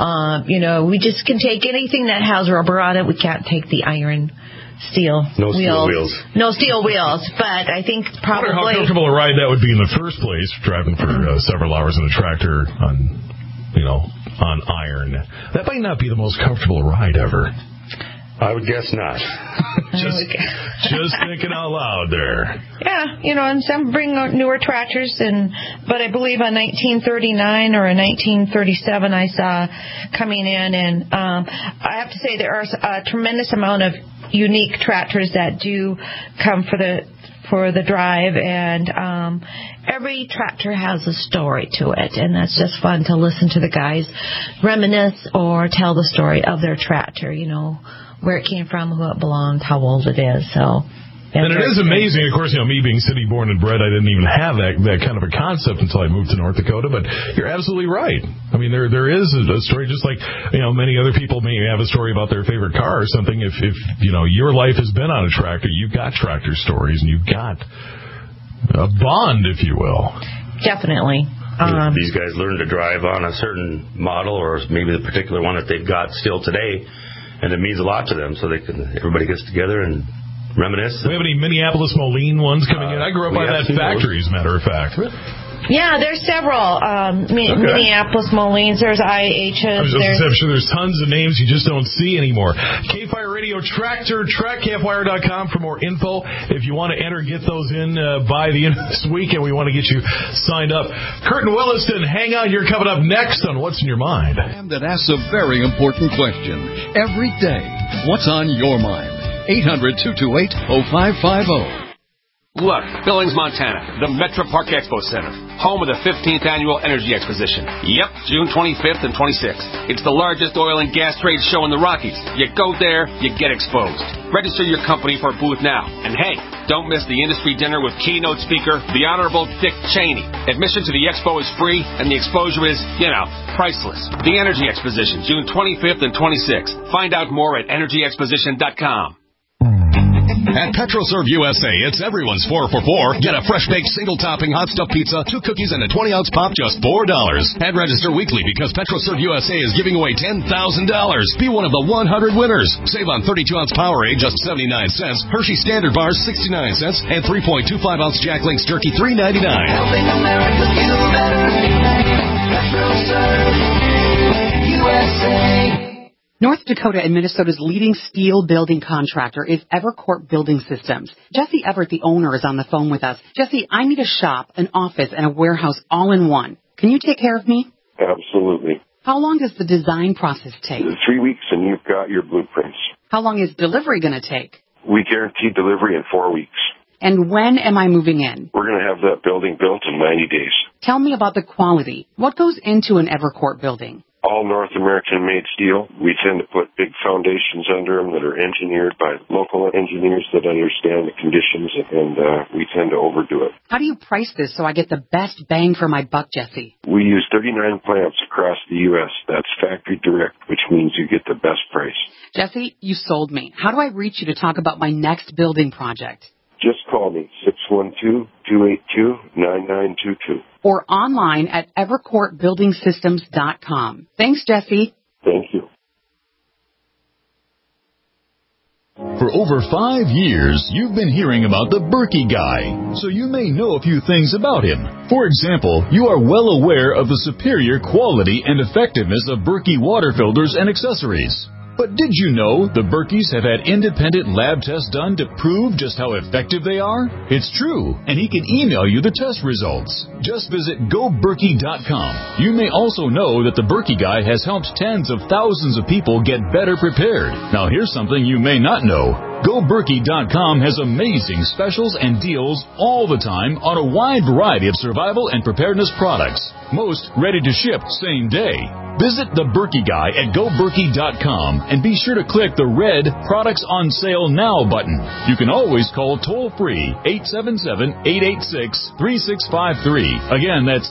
[SPEAKER 18] We just can take anything that has rubber on it. We can't take the iron steel wheels. No steel wheels, but I think probably...
[SPEAKER 2] I wonder how comfortable a ride that would be in the first place, driving for several hours in a tractor on iron. That might not be the most comfortable ride ever.
[SPEAKER 19] I would guess not.
[SPEAKER 2] just thinking out loud there.
[SPEAKER 18] Yeah, and some bring newer tractors, but I believe a 1939 or a 1937 I saw coming in, and I have to say there are a tremendous amount of unique tractors that do come for the drive, and every tractor has a story to it, and that's just fun to listen to the guys reminisce or tell the story of their tractor, where it came from, who it belonged, how old it is. So,
[SPEAKER 2] and it is amazing. Of course, me being city born and bred, I didn't even have that kind of a concept until I moved to North Dakota. But you're absolutely right. I mean, there is a story, just like many other people may have a story about their favorite car or something. If your life has been on a tractor, you've got tractor stories, and you've got a bond, if you will.
[SPEAKER 18] Definitely.
[SPEAKER 19] These guys learn to drive on a certain model, or maybe the particular one that they've got still today. And it means a lot to them, so everybody gets together and reminisce.
[SPEAKER 2] Do we have any Minneapolis Moline ones coming in? I grew up by that factory, as a matter of fact.
[SPEAKER 18] Yeah, there's several Minneapolis Molines. There's IHs.
[SPEAKER 2] I'm sure there's tons of names you just don't see anymore. K-Fire Radio Tractor Trek, KFYR.com for more info. If you want to enter, get those in by the end of this week, and we want to get you signed up. Curtin Williston, hang on. You're coming up next on What's in Your Mind.
[SPEAKER 5] And that asks a very important question every day. What's on your mind? 800-228-0550.
[SPEAKER 20] Look, Billings, Montana, the Metro Park Expo Center, home of the 15th Annual Energy Exposition. Yep, June 25th and 26th. It's the largest oil and gas trade show in the Rockies. You go there, you get exposed. Register your company for a booth now. And hey, don't miss the industry dinner with keynote speaker, the Honorable Dick Cheney. Admission to the expo is free, and the exposure is, priceless. The Energy Exposition, June 25th and 26th. Find out more at energyexposition.com.
[SPEAKER 21] At PetroServe USA, it's everyone's 4 for $4. Get a fresh-baked single-topping hot stuff pizza, 2 cookies, and a 20-ounce pop, just $4. And register weekly because PetroServe USA is giving away $10,000. Be one of the 100 winners. Save on 32-ounce Powerade, just 79 cents. Hershey Standard Bars, 69 cents. And 3.25-ounce Jack Link's Turkey, $3.99.
[SPEAKER 8] Helping America feel better every day. PetroServe USA.
[SPEAKER 22] North Dakota and Minnesota's leading steel building contractor is Evercourt Building Systems. Jesse Everett, the owner, is on the phone with us. Jesse, I need a shop, an office, and a warehouse all in one. Can you take care of me?
[SPEAKER 23] Absolutely.
[SPEAKER 22] How long does the design process take?
[SPEAKER 23] 3 weeks and you've got your blueprints.
[SPEAKER 22] How long is delivery going to take?
[SPEAKER 23] We guarantee delivery in 4 weeks.
[SPEAKER 22] And when am I moving in?
[SPEAKER 23] We're going to have that building built in 90 days.
[SPEAKER 22] Tell me about the quality. What goes into an Evercourt building?
[SPEAKER 23] All North American-made steel. We tend to put big foundations under them that are engineered by local engineers that understand the conditions, and we tend to overdo it.
[SPEAKER 22] How do you price this so I get the best bang for my buck, Jesse?
[SPEAKER 23] We use 39 plants across the U.S. That's factory direct, which means you get the best price.
[SPEAKER 22] Jesse, you sold me. How do I reach you to talk about my next building project?
[SPEAKER 23] Just call me, 612-282-9922.
[SPEAKER 22] Or online at evercourtbuildingsystems.com. Thanks, Jesse.
[SPEAKER 23] Thank you.
[SPEAKER 24] For over 5 years, you've been hearing about the Berkey Guy, so you may know a few things about him. For example, you are well aware of the superior quality and effectiveness of Berkey water filters and accessories. But did you know the Berkeys have had independent lab tests done to prove just how effective they are? It's true, and he can email you the test results. Just visit GoBerkey.com. You may also know that the Berkey Guy has helped tens of thousands of people get better prepared. Now here's something you may not know. GoBerkey.com has amazing specials and deals all the time on a wide variety of survival and preparedness products. Most ready to ship same day. Visit the Berkey Guy at GoBerkey.com and be sure to click the red Products on Sale Now button. You can always call toll-free 877-886-3653. Again, that's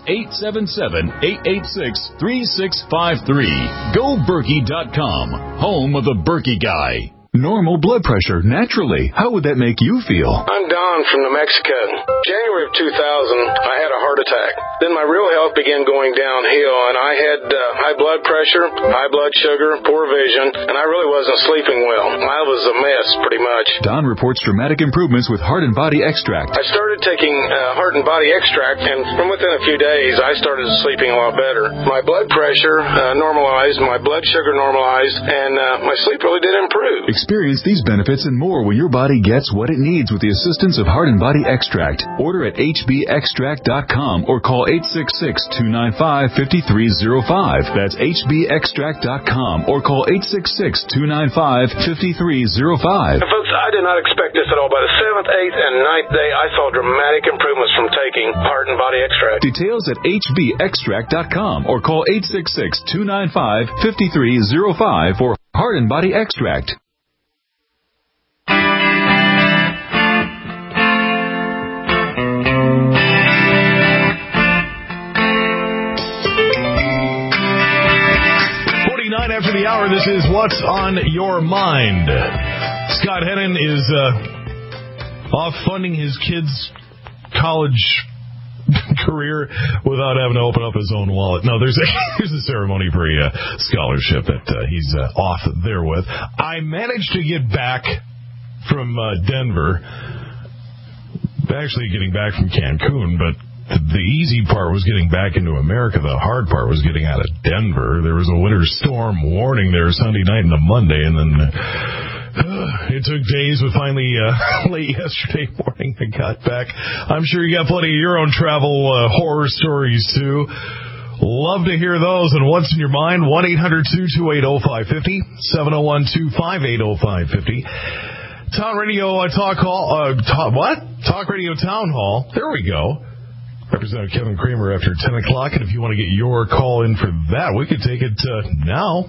[SPEAKER 24] 877-886-3653. GoBerkey.com, home of the Berkey Guy. Normal blood pressure, naturally. How would that make you feel?
[SPEAKER 25] I'm Don from New Mexico. January of 2000, I had a heart attack. Then my real health began going downhill, and I had high blood pressure, high blood sugar, poor vision, and I really wasn't sleeping well. I was a mess, pretty much.
[SPEAKER 24] Don reports dramatic improvements with Heart and Body Extract.
[SPEAKER 25] I started taking Heart and Body Extract, and from within a few days, I started sleeping a lot better. My blood pressure normalized, my blood sugar normalized, and my sleep really did improve.
[SPEAKER 24] Experience these benefits and more when your body gets what it needs with the assistance of Heart and Body Extract. Order at hbextract.com or call 866-295-5305. That's hbextract.com or call 866-295-5305.
[SPEAKER 25] Folks, I did not expect this at all. By the 7th, 8th, and 9th day, I saw dramatic improvements from taking Heart and Body Extract.
[SPEAKER 24] Details at hbextract.com or call 866-295-5305 for Heart and Body Extract.
[SPEAKER 2] After the hour, this is What's on Your Mind. Scott Hennon is off funding his kid's college career without having to open up his own wallet. No, there's a ceremony for a scholarship that he's off there with. I managed to get back from Denver, actually getting back from Cancun, but the easy part was getting back into America. The hard part was getting out of Denver. There was a winter storm warning there Sunday night and a Monday, and then it took days, but finally late yesterday morning I got back. I'm sure you got plenty of your own travel horror stories, too. Love to hear those. And what's in your mind? 1-800-228-0550, 701-258-0550. Talk Radio Talk Hall. Talk Radio Town Hall. There we go. Representative Kevin Kramer after 10 o'clock. And if you want to get your call in for that, we could take it now.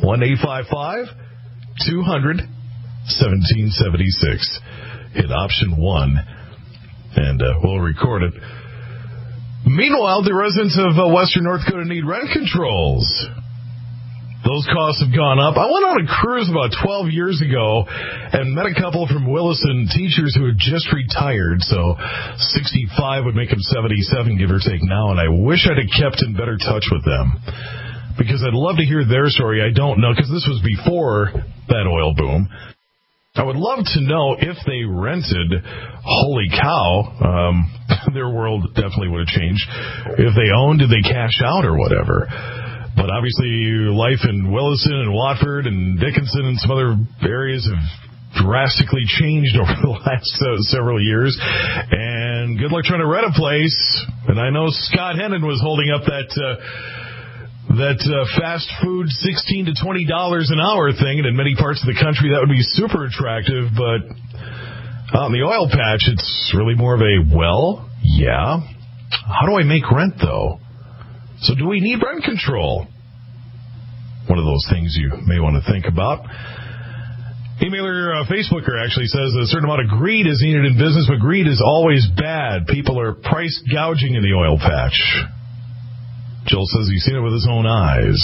[SPEAKER 2] 1-855-200-1776. Hit option 1, and we'll record it. Meanwhile, the residents of Western North Dakota need rent controls. Those costs have gone up. I went on a cruise about 12 years ago and met a couple from Williston, teachers who had just retired. So 65 would make them 77, give or take now. And I wish I'd have kept in better touch with them because I'd love to hear their story. I don't know because this was before that oil boom. I would love to know if they rented. Holy cow, their world definitely would have changed. If they owned, did they cash out or whatever? But obviously, life in Williston and Watford and Dickinson and some other areas have drastically changed over the last several years. And good luck trying to rent a place. And I know Scott Hennon was holding up that fast food $16 to $20 an hour thing, and in many parts of the country that would be super attractive. But out in the oil patch, it's really more of a, well, yeah. How do I make rent, though? So do we need rent control? One of those things you may want to think about. Emailer Facebooker actually says a certain amount of greed is needed in business, but greed is always bad. People are price gouging in the oil patch. Joel says he's seen it with his own eyes.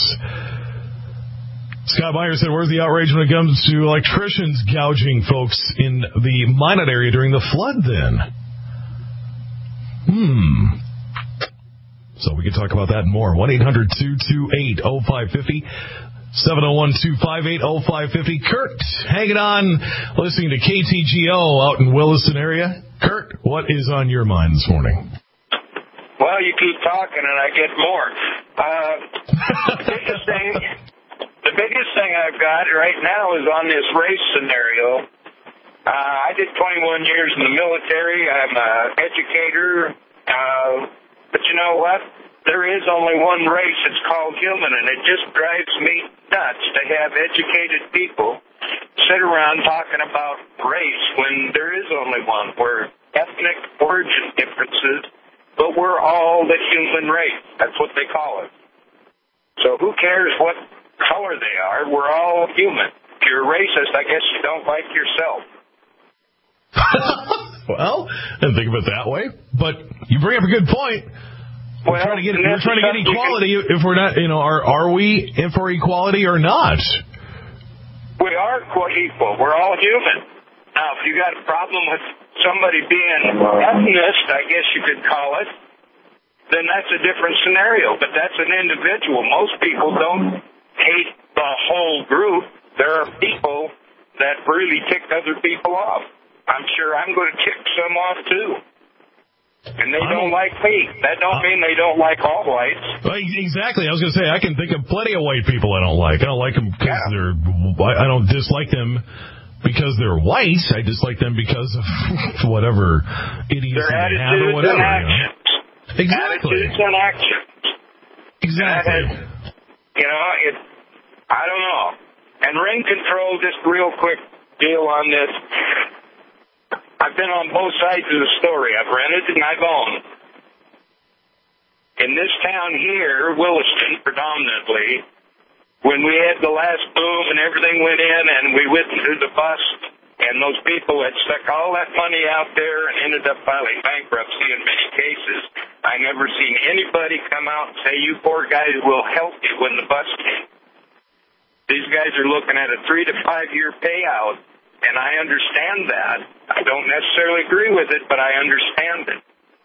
[SPEAKER 2] Scott Meyer said, where's the outrage when it comes to electricians gouging folks in the Minot area during the flood then? So we can talk about that and more. 1-800-228-0550. 701-258-0550. Kurt, hanging on, listening to KTGO out in Williston area. Kurt, what is on your mind this morning?
[SPEAKER 4] Well, you keep talking and I get more. The biggest thing I've got right now is on this race scenario. I did 21 years in the military. I'm an educator. But you know what? There is only one race. It's called human, and it just drives me nuts to have educated people sit around talking about race when there is only one. We're ethnic origin differences, but we're all the human race. That's what they call it. So who cares what color they are? We're all human. If you're a racist, I guess you don't like yourself.
[SPEAKER 2] Well, I didn't think of it that way, but you bring up a good point. We're trying to get equality. If we're not, are we in for equality or not?
[SPEAKER 4] We are equal. We're all human. Now, if you got a problem with somebody being ethnicist, I guess you could call it, then that's a different scenario. But that's an individual. Most people don't hate the whole group. There are people that really tick other people off. I'm sure I'm going to tick some off, too. And they don't like me. That don't mean they don't like all whites.
[SPEAKER 2] Well, exactly. I was going to say, I can think of plenty of white people I don't like. I don't like them because I don't dislike them because they're white. I dislike them because of whatever idiocy they have or whatever. Exactly.
[SPEAKER 4] Attitudes and actions.
[SPEAKER 2] Exactly.
[SPEAKER 4] I don't know. And ring control, just real quick deal on this. I've been on both sides of the story. I've rented and I've owned. In this town here, Williston predominantly, when we had the last boom and everything went in and we went through the bust and those people had stuck all that money out there and ended up filing bankruptcy in many cases, I never seen anybody come out and say, you poor guys will help you when the bust came. These guys are looking at a 3 to 5 year payout. And I understand that. I don't necessarily agree with it, but I understand it.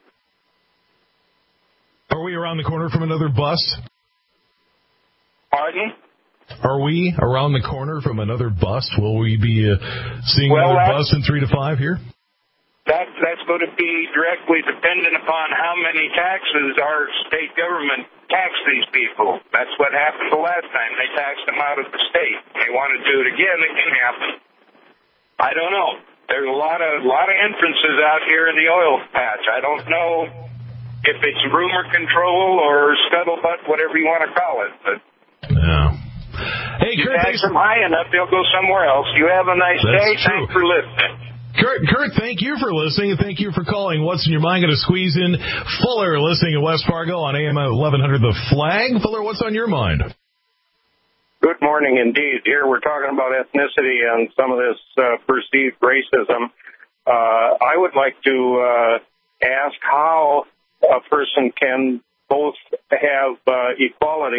[SPEAKER 2] Are we around the corner from another bust?
[SPEAKER 4] Pardon?
[SPEAKER 2] Are we around the corner from another bust? Will we be seeing another bust in 3 to 5 here?
[SPEAKER 4] That's going to be directly dependent upon how many taxes our state government taxed these people. That's what happened the last time. They taxed them out of the state. They want to do it again. It can happen. I don't know. There's a lot of entrances out here in the oil patch. I don't know if it's rumor control or scuttlebutt, whatever you want to call it. But
[SPEAKER 2] yeah. Hey, Kurt,
[SPEAKER 4] tax them high enough, they'll go somewhere else. You have a nice day.
[SPEAKER 2] True.
[SPEAKER 4] Thanks for listening.
[SPEAKER 2] Kurt, thank you for listening, and thank you for calling. What's in your mind? Going to squeeze in Fuller listening in West Fargo on AM 1100 The Flag. Fuller, what's on your mind?
[SPEAKER 6] Good morning indeed. Here we're talking about ethnicity and some of this perceived racism. I would like to ask how a person can both have equality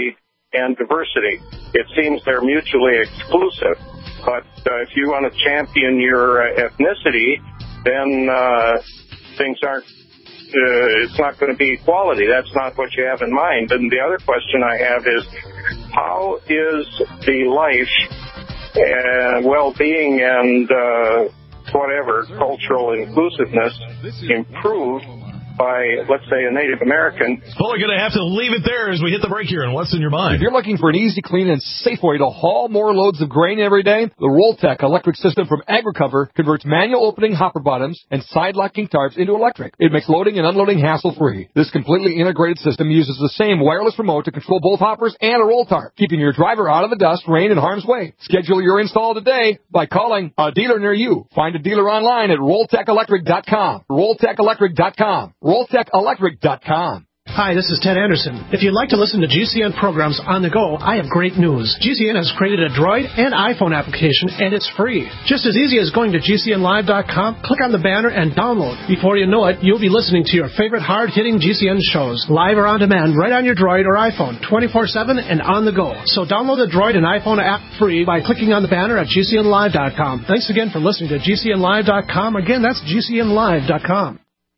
[SPEAKER 6] and diversity. It seems they're mutually exclusive. But if you want to champion your ethnicity, then things aren't, it's not going to be equality. That's not what you have in mind. And the other question I have is, how is the life and well-being and whatever cultural inclusiveness improved by, let's say, a Native American?
[SPEAKER 2] Well, we're going to have to leave it there as we hit the break here on What's in Your Mind.
[SPEAKER 1] If you're looking for an easy, clean, and safe way to haul more loads of grain every day, the Rolltech electric system from AgriCover converts manual opening hopper bottoms and side-locking tarps into electric. It makes loading and unloading hassle-free. This completely integrated system uses the same wireless remote to control both hoppers and a roll tarp, keeping your driver out of the dust, rain, and harm's way. Schedule your install today by calling a dealer near you. Find a dealer online at RolltechElectric.com. RolltechElectric.com. RolltechElectric.com.
[SPEAKER 7] Hi, this is Ted Anderson. If you'd like to listen to GCN programs on the go, I have great news. GCN has created a Droid and iPhone application, and it's free. Just as easy as going to GCNlive.com, click on the banner, and download. Before you know it, you'll be listening to your favorite hard-hitting GCN shows, live or on demand, right on your Droid or iPhone, 24/7 and on the go. So download the Droid and iPhone app free by clicking on the banner at GCNlive.com. Thanks again for listening to GCNlive.com. Again, that's GCNlive.com.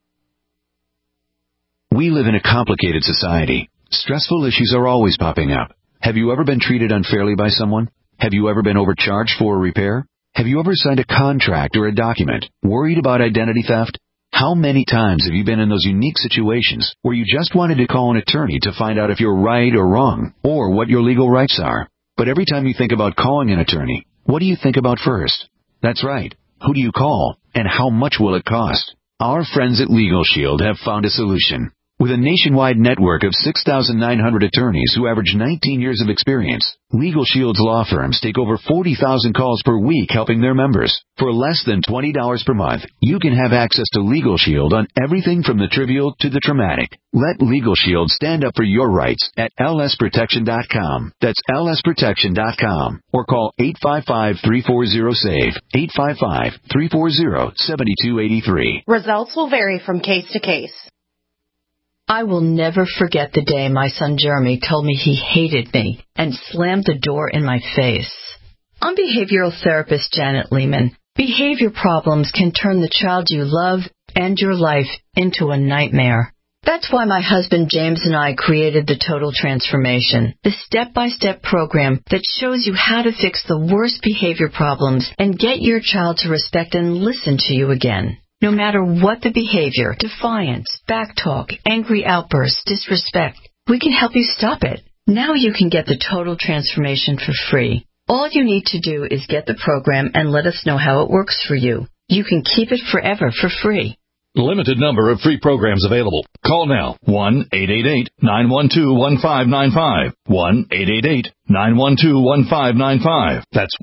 [SPEAKER 9] We live in a complicated society. Stressful issues are always popping up. Have you ever been treated unfairly by someone? Have you ever been overcharged for a repair? Have you ever signed a contract or a document? Worried about identity theft? How many times have you been in those unique situations where you just wanted to call an attorney to find out if you're right or wrong, or what your legal rights are? But every time you think about calling an attorney, what do you think about first? That's right. Who do you call, and how much will it cost? Our friends at Legal Shield have found a solution. With a nationwide network of 6,900 attorneys who average 19 years of experience, Legal Shield's law firms take over 40,000 calls per week helping their members. For less than $20 per month, you can have access to Legal Shield on everything from the trivial to the traumatic. Let Legal Shield stand up for your rights at lsprotection.com. That's lsprotection.com. Or call 855-340-SAVE, 855-340-7283.
[SPEAKER 10] Results will vary from case to case.
[SPEAKER 11] I will never forget the day my son Jeremy told me he hated me and slammed the door in my face. I'm behavioral therapist Janet Lehman. Behavior problems can turn the child you love and your life into a nightmare. That's why my husband James and I created the Total Transformation, the step-by-step program that shows you how to fix the worst behavior problems and get your child to respect and listen to you again. No matter what the behavior, defiance, backtalk, angry outbursts, disrespect, we can help you stop it. Now you can get the Total Transformation for free. All you need to do is get the program and let us know how it works for you. You can keep it forever for free.
[SPEAKER 21] Limited number of free programs available. Call now. 1-888-912-1595. 1-888-912-1595. That's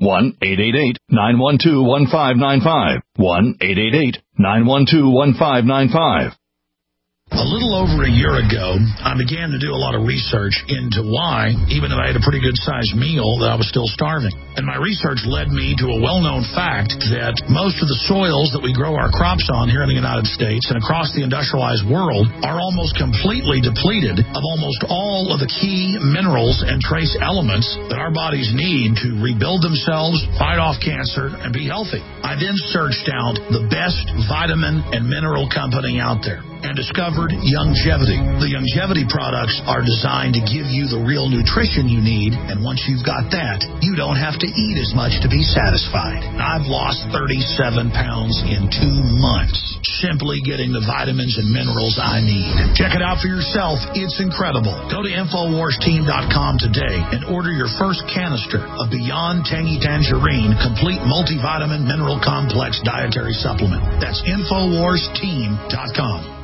[SPEAKER 21] 1-888-912-1595. 1-888-912-1595.
[SPEAKER 12] A little over a year ago, I began to do a lot of research into why, even though I had a pretty good-sized meal, that I was still starving. And my research led me to a well-known fact that most of the soils that we grow our crops on here in the United States and across the industrialized world are almost completely depleted of almost all of the key minerals and trace elements that our bodies need to rebuild themselves, fight off cancer, and be healthy. I then searched out the best vitamin and mineral company out there and discovered Youngevity. The Youngevity products are designed to give you the real nutrition you need, and once you've got that, you don't have to eat as much to be satisfied. I've lost 37 pounds in 2 months, simply getting the vitamins and minerals I need. Check it out for yourself. It's incredible. Go to InfoWarsTeam.com today and order your first canister of Beyond Tangy Tangerine Complete Multivitamin Mineral Complex Dietary Supplement. That's InfoWarsTeam.com.